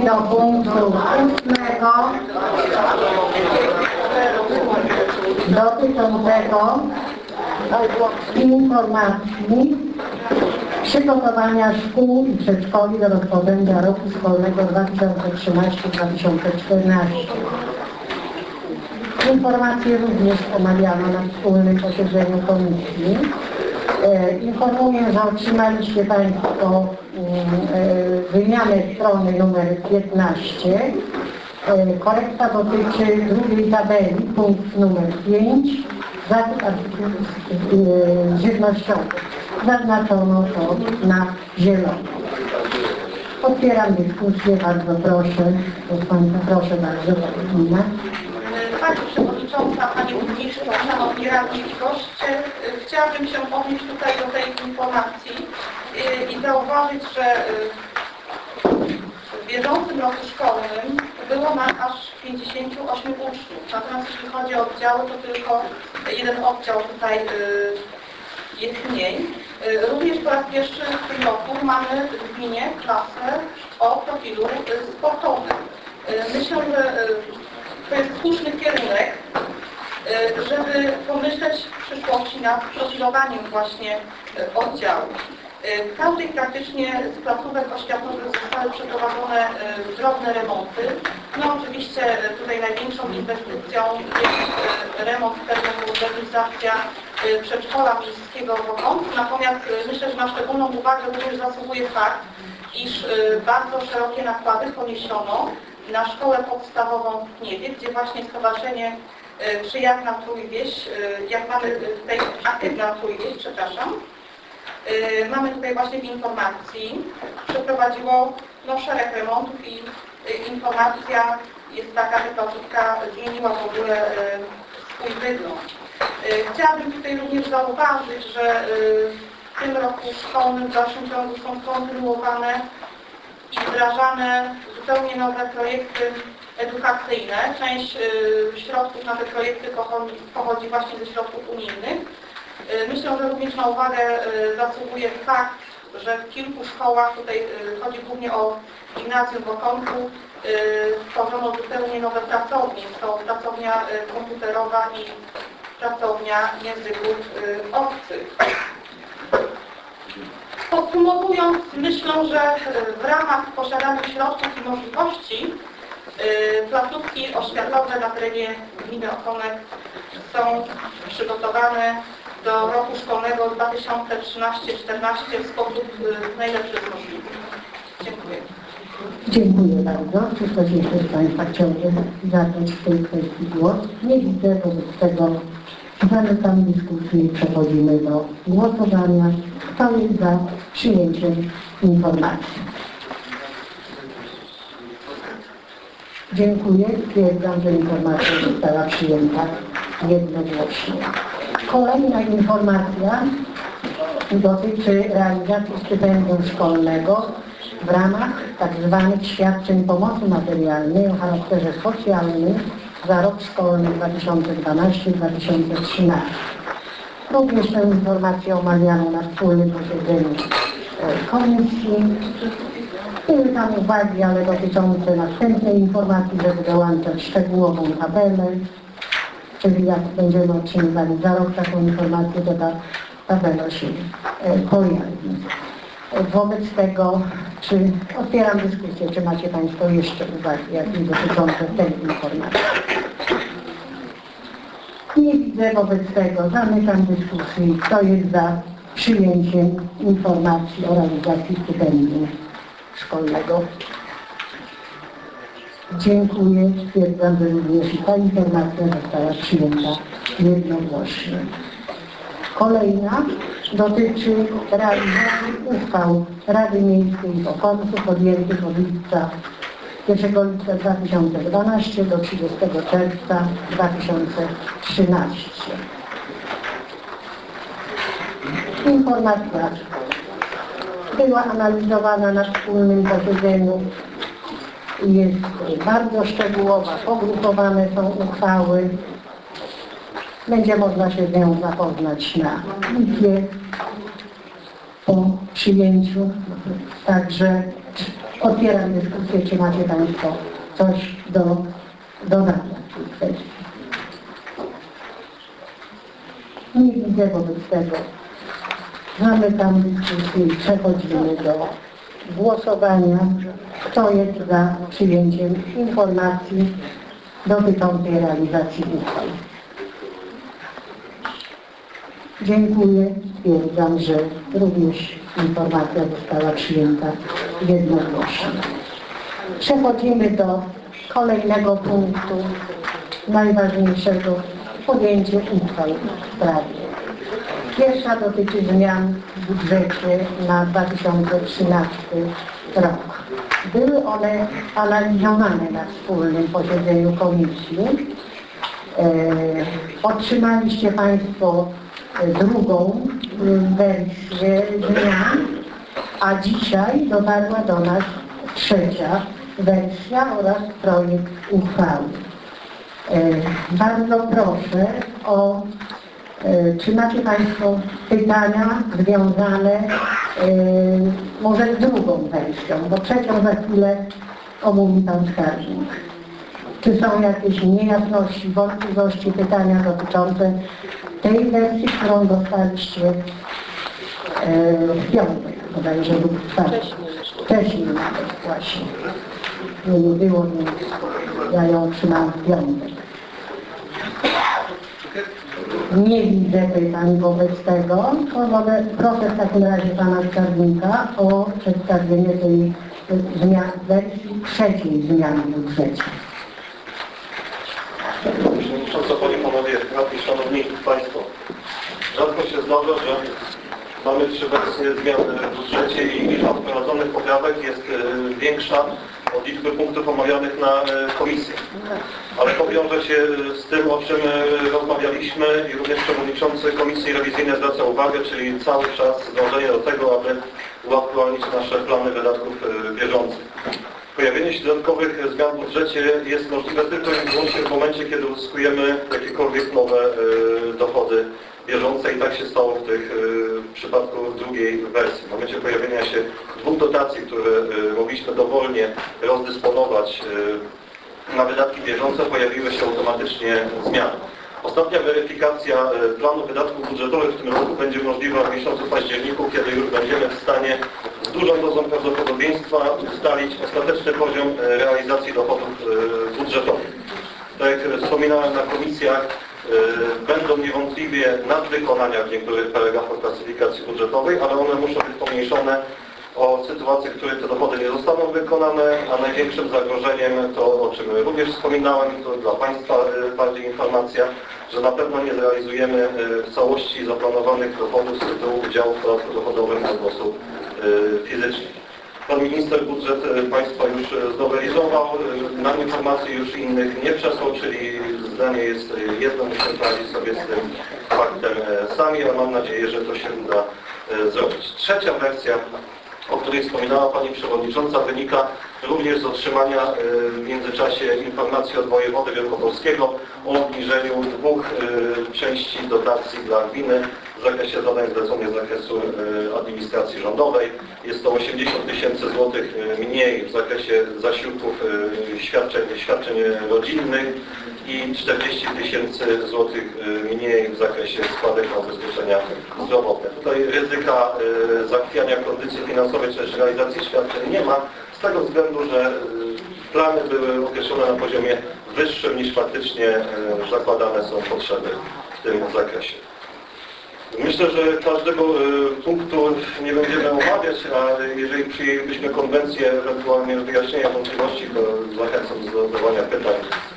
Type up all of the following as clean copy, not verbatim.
do punktu 8 dotyczącego informacji przygotowania szkół i przedszkoli do rozpoczęcia roku szkolnego 2013-2014. Informacje również omawiano na wspólnym posiedzeniu komisji. Informuję, że otrzymaliście Państwo wymianę strony numer 15. Korekta dotyczy drugiej tabeli, punkt numer 5, zakup artykułów żywnościowych. Zaznaczono to na zielono. Otwieram dyskusję, bardzo proszę. Proszę bardzo, Paulina. Pani Przewodnicząca, Panie Burmistrzu, Szanowni Radni i goście, chciałabym się odnieść tutaj do tej informacji i zauważyć, że w bieżącym roku szkolnym było nas aż 58 uczniów. Natomiast jeśli chodzi o oddziały, to tylko jeden oddział tutaj jest mniej. Również po raz pierwszy w tym roku mamy w gminie klasę o profilu sportowym. Myślę, że to jest słuszny kierunek, żeby pomyśleć w przyszłości nad profilowaniem właśnie oddziału. W każdej praktycznie z placówek oświatowych zostały przeprowadzone drobne remonty. No oczywiście tutaj największą inwestycją jest remont, termomodernizacja przedszkola miejskiego w Okrągu. Natomiast myślę, że na szczególną uwagę również zasługuje fakt, iż bardzo szerokie nakłady poniesiono na szkołę podstawową w Kniewie, gdzie właśnie Stowarzyszenie Przyjazna Trójwieś, jak mamy tutaj Aktywna Trójwieś, przepraszam, mamy tutaj właśnie w informacji, przeprowadziło szereg remontów i informacja jest taka, że placówka zmieniła w ogóle swój wygląd. Chciałabym tutaj również zauważyć, że w tym roku szkolnym w dalszym ciągu są kontynuowane i wdrażane zupełnie nowe projekty edukacyjne. Część środków na te projekty pochodzi właśnie ze środków unijnych. Myślę, że również na uwagę zasługuje fakt, że w kilku szkołach, tutaj chodzi głównie o gimnazjum w Okonku, stworzono zupełnie nowe pracownie. Jest to pracownia komputerowa i pracownia języków obcych. Podsumowując, myślę, że w ramach posiadanych środków i możliwości placówki oświatowe na terenie gminy Okonek są przygotowane do roku szkolnego 2013-2014 w sposób najlepszy możliwy. Dziękuję. Dziękuję bardzo. Czy ktoś jeszcze z Państwa chciałby zabrać w tej kwestii głos? Nie widzę, wobec tego zamykam dyskusję i przechodzimy do głosowania. Kto jest za przyjęciem informacji? Dziękuję. Stwierdzam, że informacja została przyjęta jednogłośnie. Kolejna informacja dotyczy realizacji stypendium szkolnego w ramach tzw. świadczeń pomocy materialnej o charakterze socjalnym za rok szkolny 2012-2013. Również tę informację omawiano na wspólnym posiedzeniu komisji. Były tam uwagi, ale dotyczące następnej informacji, żeby dołączać szczegółową tabelę, czyli jak będziemy otrzymywali za rok taką informację, to ta tabela się pojawi. Wobec tego, otwieram dyskusję, czy macie Państwo jeszcze uwagi, jakieś dotyczące tej informacji? Nie widzę, wobec tego zamykam dyskusję. Kto jest za przyjęciem informacji o realizacji stypendium szkolnego? Dziękuję. Stwierdzam, że również i ta informacja została przyjęta jednogłośnie. Kolejna dotyczy realizacji uchwał Rady Miejskiej w Okoncu podjętych od 1 lipca 2012 do 30 czerwca 2013. Informacja była analizowana na wspólnym posiedzeniu. Jest bardzo szczegółowa, pogrupowane są uchwały. Będzie można się z nią zapoznać na Wiki po przyjęciu. Także Otwieram dyskusję, czy macie Państwo coś do dodania w tej kwestii. Nie widzę, wobec tego zamykam dyskusję i przechodzimy do głosowania. Kto jest za przyjęciem informacji dotyczącej realizacji uchwał? Dziękuję. Stwierdzam, że również informacja została przyjęta jednogłośnie. Przechodzimy do kolejnego punktu, najważniejszego, podjęcie uchwał w sprawie. Pierwsza dotyczy zmian w budżecie na 2013 rok. Były one analizowane na wspólnym posiedzeniu komisji. Otrzymaliście Państwo drugą wersję zmian, a dzisiaj dotarła do nas trzecia wersja oraz projekt uchwały. Bardzo proszę o, czy macie Państwo pytania związane może z drugą wersją, bo trzecią za chwilę omówi Pan Skarbnik. Czy są jakieś niejasności, wątpliwości, pytania dotyczące tej wersji, którą dostaliście w piątek, bodajże lub wcześniej nawet właśnie. Nie było, więc ja ją otrzymałam w piątek. Nie widzę pytań wobec tego, to proszę w takim razie Pana Skarbnika o przedstawienie tej wersji trzeciej zmiany w budżecie. Przewodnicząca, Panie i Panowie Radni, Szanowni Państwo. Rzadko się zdarza, że mamy 3 wersje zmian w budżecie i liczba wprowadzonych poprawek jest większa od liczby punktów omawianych na komisji. Ale to wiąże się z tym, o czym rozmawialiśmy i również Przewodniczący Komisji Rewizyjnej zwraca uwagę, czyli cały czas dążenie do tego, aby uaktualnić nasze plany wydatków bieżących. Pojawienie się dodatkowych zmian w budżecie jest możliwe tylko i wyłącznie w momencie, kiedy uzyskujemy jakiekolwiek nowe dochody bieżące i tak się stało w przypadku drugiej wersji. W momencie pojawienia się 2 dotacji, które mogliśmy dowolnie rozdysponować na wydatki bieżące, pojawiły się automatycznie zmiany. Ostatnia weryfikacja planu wydatków budżetowych w tym roku będzie możliwa w miesiącu październiku, kiedy już będziemy w stanie z dużą dozą prawdopodobieństwa ustalić ostateczny poziom realizacji dochodów budżetowych. Tak jak wspominałem na komisjach, będą niewątpliwie nadwykonania w niektórych paragrafach klasyfikacji budżetowej, ale one muszą być pomniejszone o sytuacje, w których te dochody nie zostaną wykonane, a największym zagrożeniem to, o czym również wspominałem, to dla Państwa bardziej informacja, że na pewno nie zrealizujemy w całości zaplanowanych dochodów z tytułu udziału w podatku dochodowym od osób fizycznych. Pan Minister budżet Państwa już znowelizował, nam informacji już innych nie przesłał, czyli zdanie jest jedno, musimy poradzić sobie z tym faktem sami, ale mam nadzieję, że to się uda zrobić. Trzecia wersja, o której wspominała Pani Przewodnicząca, wynika również z otrzymania w międzyczasie informacji od wojewody wielkopolskiego o obniżeniu 2 części dotacji dla gminy w zakresie zadań zleconych z zakresu administracji rządowej. Jest to 80 000 złotych mniej w zakresie zasiłków świadczeń rodzinnych i 40 000 złotych mniej w zakresie składek na ubezpieczenia zdrowotne. Tutaj ryzyka zachwiania kondycji finansowej czy też realizacji świadczeń nie ma, z tego względu, że plany były określone na poziomie wyższym niż faktycznie zakładane są potrzeby w tym zakresie. Myślę, że każdego punktu nie będziemy omawiać, a jeżeli przyjęlibyśmy konwencję, ewentualnie wyjaśnienia wątpliwości, to zachęcam do zadawania pytań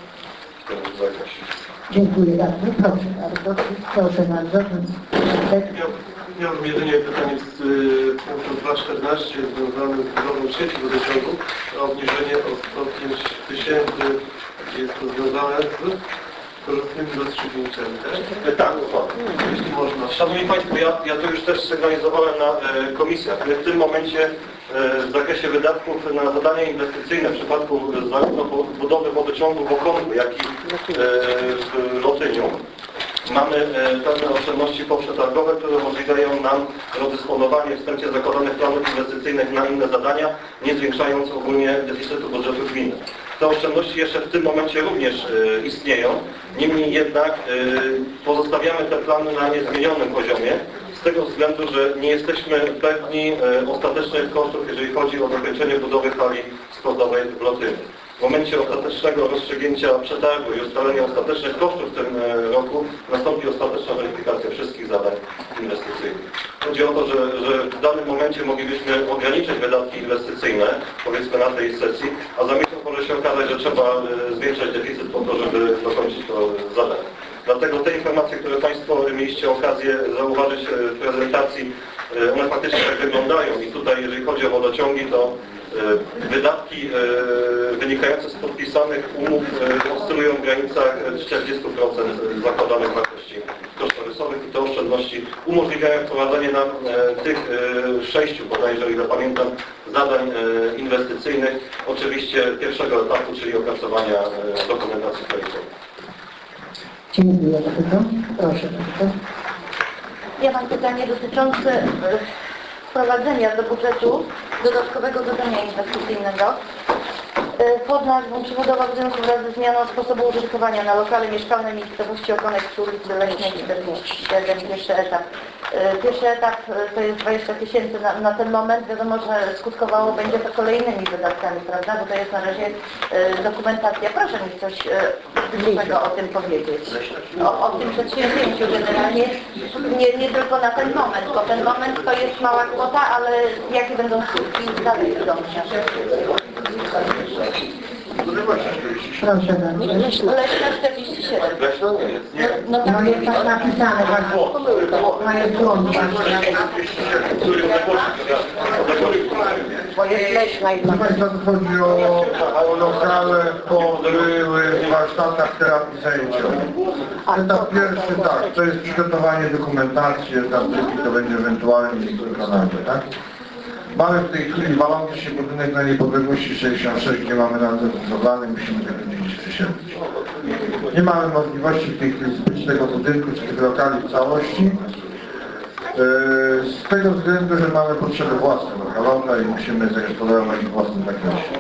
w tym zakresie. Dziękuję bardzo. Proszę bardzo. Proszę bardzo. Miałem jedynie pytanie z punktu 2.14 związane z budową sieci wodociągów, a obniżenie o 105 000 jest to związane z korzystnymi rozstrzygnięciami, tak? Tak, dokładnie. Jeśli można. Szanowni Państwo, ja to już też sygnalizowałem na komisjach. My w tym momencie w zakresie wydatków na zadania inwestycyjne w przypadku zarówno budowy wodociągu w Okrągu, jak i w Lotyniu Mamy pewne oszczędności poprzetargowe, które umożliwiają nam rozdysponowanie wstępnie zakładanych planów inwestycyjnych na inne zadania, nie zwiększając ogólnie deficytu budżetu gminy. Te oszczędności jeszcze w tym momencie również istnieją, niemniej jednak pozostawiamy te plany na niezmienionym poziomie, z tego względu, że nie jesteśmy pewni ostatecznych kosztów, jeżeli chodzi o dokończenie budowy hali sportowej w Lotynie. W momencie ostatecznego rozstrzygnięcia przetargu i ustalenia ostatecznych kosztów w tym roku nastąpi ostateczna weryfikacja wszystkich zadań inwestycyjnych. Chodzi o to, że w danym momencie moglibyśmy ograniczyć wydatki inwestycyjne, powiedzmy na tej sesji, a za miesiąc może się okazać, że trzeba zwiększać deficyt po to, żeby dokończyć to zadanie. Dlatego te informacje, które Państwo mieliście okazję zauważyć w prezentacji, one faktycznie tak wyglądają i tutaj, jeżeli chodzi o wodociągi, to wydatki wynikające z podpisanych umów oscylują w granicach 40% zakładanych wartości kosztorysowych i te oszczędności umożliwiają wprowadzenie nam tych 6, bodajże, o ile pamiętam, zadań inwestycyjnych, oczywiście pierwszego etapu, czyli opracowania dokumentacji projektowej. Dziękuję bardzo. Proszę bardzo. Ja mam pytanie dotyczące wprowadzenia do budżetu dodatkowego zadania inwestycyjnego pod nazwą przebudowa budynków wraz ze zmianą sposobu użytkowania na lokale mieszkalne miejscowości Okonek przy ulicy Leśnej 47, pierwszy etap. Pierwszy etap to jest 20 000 na ten moment. Wiadomo, że skutkowało będzie to kolejnymi wydatkami, prawda? Bo to jest na razie dokumentacja. Proszę mi coś większego o tym powiedzieć. O tym przedsięwzięciu generalnie. Nie tylko na ten moment, bo ten moment to jest mała kwota, ale jakie będą skutki dalej idące? Proszę bardzo. Leśna 47. No No tak. jest tak napisane, ma jest błąd. Bo jest leśna i Proszę Państwa, tu chodzi o lokale po byłych warsztatach terapii zajęciowej. Etap pierwszy, tak, to jest przygotowanie dokumentacji, etap drugi to będzie ewentualnie wykonanie, tak? Mamy w tej chwili walący się budynek na Niepodległości 66, gdzie mamy nadzór budowlany, musimy tego 10 000. Nie mamy możliwości w tej chwili zbyć tego budynku czy tych lokali w całości. Z tego względu, że mamy potrzeby własne lokalowe i musimy zagospodarować w własnym zakresie.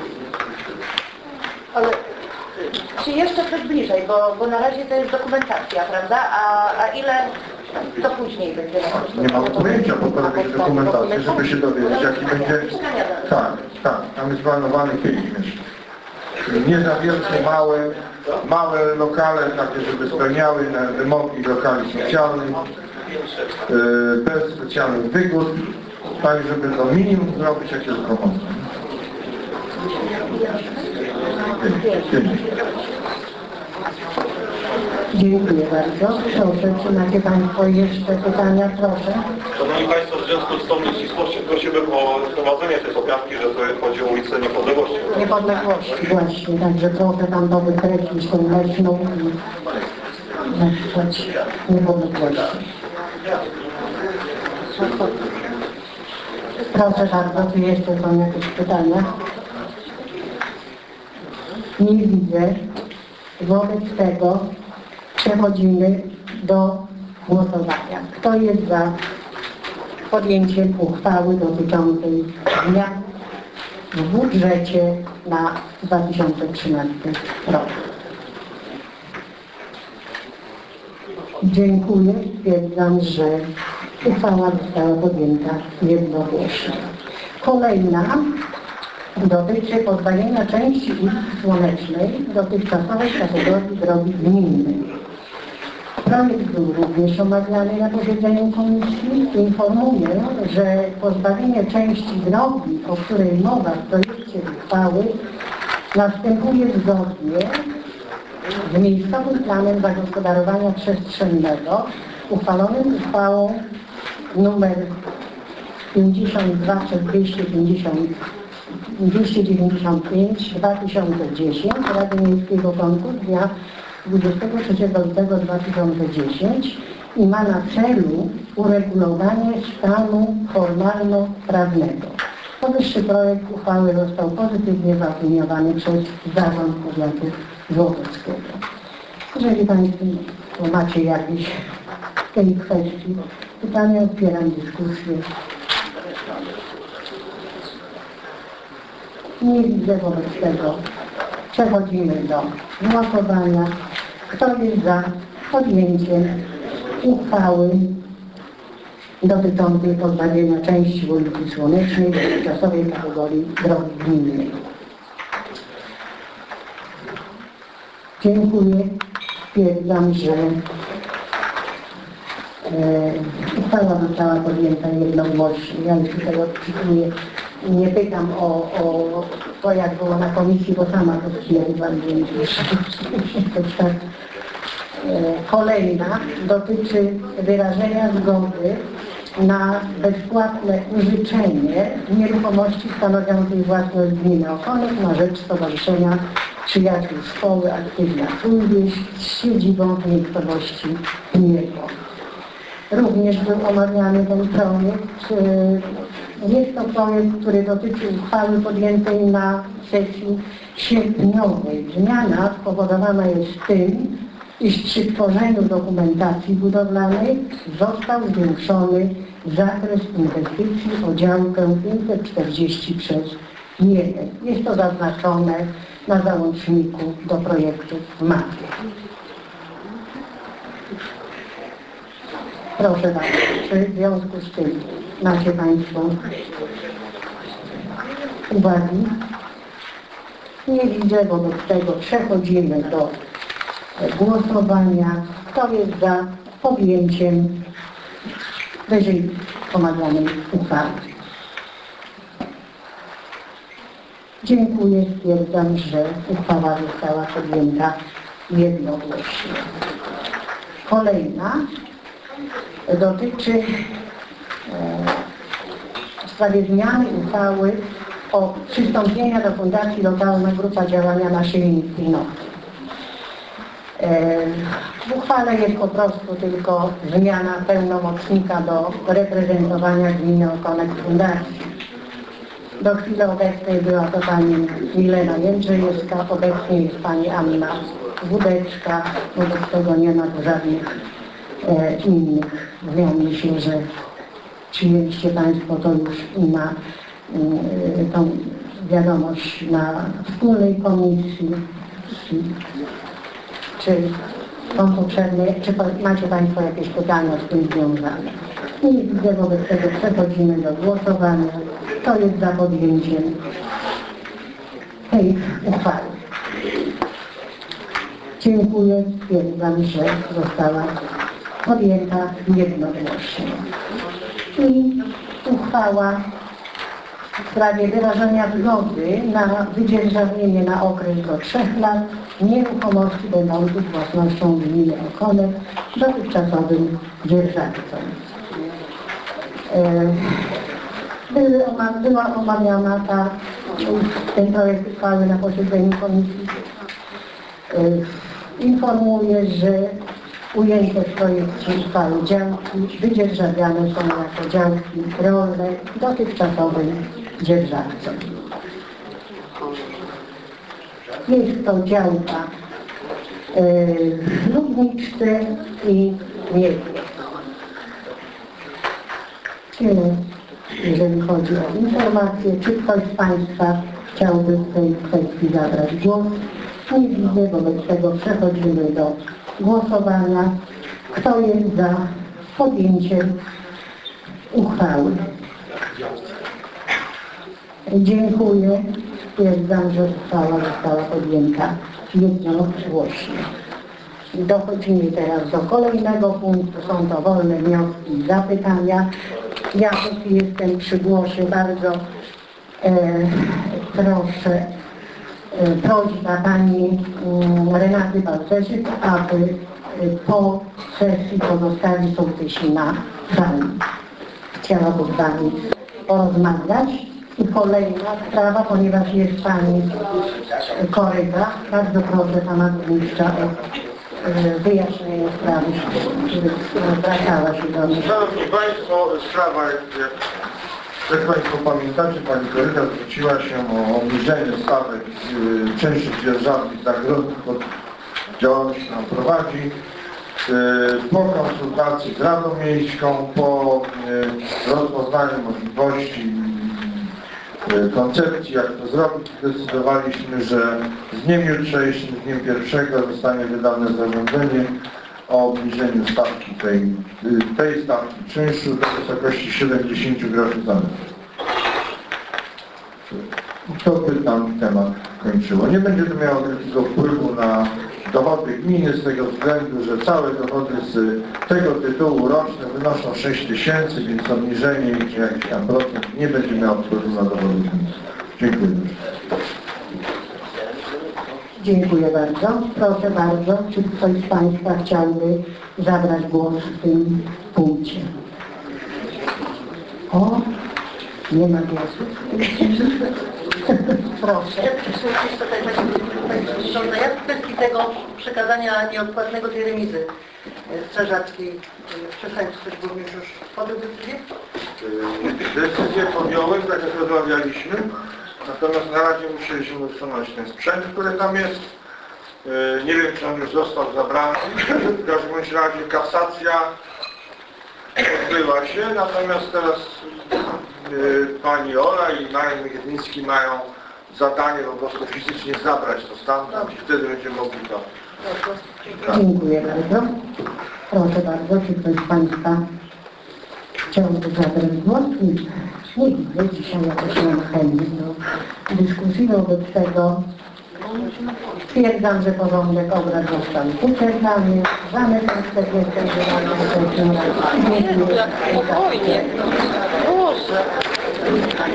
Ale czy jeszcze coś bliżej, bo na razie to jest dokumentacja, prawda? A ile to później będzie? Nie mam pojęcia, bo to będzie dokumentacja, żeby się dowiedzieć, jaki będzie... Tak, tam jest planowany 5 mieszkań. Nie za wielkie, małe lokale, takie, żeby spełniały wymogi lokali socjalnych, bez specjalnych wygód, tak, żeby to minimum zrobić, jak jest pomocy. Dziękuję bardzo. Proszę, czy macie Państwo jeszcze pytania? Proszę. Szanowni Państwo, w związku z tą nieścisłością prosiłbym o wprowadzenie tej poprawki, że to chodzi o ulicę Niepodległości. Niepodległości właśnie, także proszę tam to wykreślić tą leśną i napisać Niepodległości. Proszę bardzo, czy jeszcze są jakieś pytania? Nie widzę. Wobec tego przechodzimy do głosowania. Kto jest za podjęciem uchwały dotyczącej zmian w budżecie na 2013 rok? Dziękuję. Stwierdzam, że uchwała została podjęta jednogłośnie. Kolejna dotyczy pozbawienia części ulicy Słonecznej dotychczasowej kategorii drogi gminnej. Projekt był również omawiany na posiedzeniu komisji. Informuję, że pozbawienie części drogi, o której mowa w projekcie uchwały, następuje zgodnie z miejscowym planem zagospodarowania przestrzennego uchwalonym uchwałą nr 52/295/2010 Rady Miejskiego Sądu z dnia 23 lutego 2010 i ma na celu uregulowanie stanu formalno-prawnego. Powyższy projekt uchwały został pozytywnie zaopiniowany przez Zarząd Powiatu Złotowskiego. Jeżeli Państwo macie jakieś w tej kwestii pytania, otwieram dyskusję. Nie widzę, wobec tego przechodzimy do głosowania. Kto jest za podjęciem uchwały dotyczącej pozbawienia części ulicy Słonecznej dotychczasowej kategorii drogi gminnej? Dziękuję. Stwierdzam, że uchwała została podjęta jednogłośnie. Ja już tutaj odczytuję. Nie pytam o to, jak było na komisji, bo sama to stwierdzam, więc tak. Kolejna dotyczy wyrażenia zgody na bezpłatne użyczenie nieruchomości stanowiącej własność gminy Okonek na rzecz Stowarzyszenia Przyjaciół Szkoły Aktywna Trójwieś z siedzibą w miejscowości Miego. Również był omawiany ten projekt. Jest to projekt, który dotyczy uchwały podjętej na sesji sierpniowej. Zmiana spowodowana jest tym, iż przy tworzeniu dokumentacji budowlanej został zwiększony zakres inwestycji o działkę 540 przez 1. Jest to zaznaczone na załączniku do projektu w mapie. Proszę bardzo, czy w związku z tym macie Państwo uwagi? Nie widzę, wobec tego przechodzimy do głosowania. Kto jest za podjęciem wyżej omawianej uchwały? Dziękuję. Stwierdzam, że uchwała została podjęta jednogłośnie. Kolejna dotyczy w sprawie zmiany uchwały o przystąpienia do Fundacji Lokalna Grupa Działania Naszyjnik Pilnoty. W uchwale jest po prostu tylko zmiana pełnomocnika do reprezentowania gminy Okonek w fundacji. Do chwili obecnej była to pani Milena Jędrzejewska, obecnie jest pani Anna Wódeczka, wobec tego nie ma tu żadnych innych zmian. Myślę, że przyjęliście Państwo to już na tą wiadomość na wspólnej komisji. Czy są potrzebne, czy macie Państwo jakieś pytania z tym związane? Nie widzę, wobec tego przechodzimy do głosowania. Kto jest za podjęciem tej uchwały? Dziękuję. Stwierdzam, że została podjęta jednogłośnie. I uchwała w sprawie wyrażenia zgody na wydzierżawienie na okres do 3 lat nieruchomości będących własnością gminy Okonek dotychczasowym dzierżawcom. Była omawiana ten projekt uchwały na posiedzeniu komisji. Informuję, że ujęte w projekcie uchwały działki wydzierżawiane są jako działki rolne dotychczasowym dzierżawcom. Jest to działka w Lubniczce i Miedzie. Tyle, jeżeli chodzi o informacje. Czy ktoś z Państwa chciałby w tej kwestii zabrać głos? Nie widzę, wobec tego przechodzimy do głosowania. Kto jest za podjęciem uchwały? Dziękuję. Stwierdzam, że uchwała została podjęta jednogłośnie. Dochodzimy teraz do kolejnego punktu. Są to wolne wnioski i zapytania. Ja póki jestem przy głosie, bardzo proszę, prośba pani Renaty Balcerzyk, aby po sesji pozostali sołtysi na sali. Chciałabym z Wami porozmawiać. I kolejna sprawa, ponieważ jest Pani koryta, bardzo proszę Pana Burmistrza o wyjaśnienie sprawy, która zwracała się do mnie. Szanowni Państwo, sprawa, jak Państwo pamiętacie, Pani koryta zwróciła się o obniżenie stawek czynszów dzierżawnych za grunt działalność nam prowadzi. Po konsultacji z Radą Miejską, po rozpoznaniu możliwości koncepcji, jak to zrobić, zdecydowaliśmy, że z dniem jutrzejszym, z dniem 1 zostanie wydane zarządzenie o obniżeniu stawki tej stawki czynszu do wysokości 70 groszy za metr. To by tam temat kończyło. Nie będzie to miało wielkiego wpływu na dochody gminy z tego względu, że całe dochody z tego tytułu roczne wynoszą 6 000, więc obniżenie ich jakiś tam procent nie będzie miało wpływu na dochody gminy. Dziękuję. Dziękuję bardzo. Proszę bardzo, czy ktoś z Państwa chciałby zabrać głos w tym punkcie? O, nie ma głosu. Proszę. Pani Przewodnicząca, jak w kwestii tego przekazania nieodpłatnego tej remizy strażackiej, czy ktoś również już podjął decyzję? Decyzję podjąłem, tak jak rozmawialiśmy, natomiast na razie musieliśmy usunąć ten sprzęt, który tam jest. Nie wiem, czy on już został zabrany. W każdym razie kasacja odbyła się, natomiast teraz pani Ola i Marek Miechiński mają zadanie po prostu fizycznie zabrać to stamtąd i wtedy będziemy mogli to. Dziękuję bardzo. Proszę bardzo, czy ktoś z Państwa chciałby zabrać głos? Nie widzę dzisiaj jakoś mam chętnych do dyskusji. Wobec tego stwierdzam, że porządek obrad został wyczerpany. Zamykam 40. Dziękuję. Spokojnie. Proszę.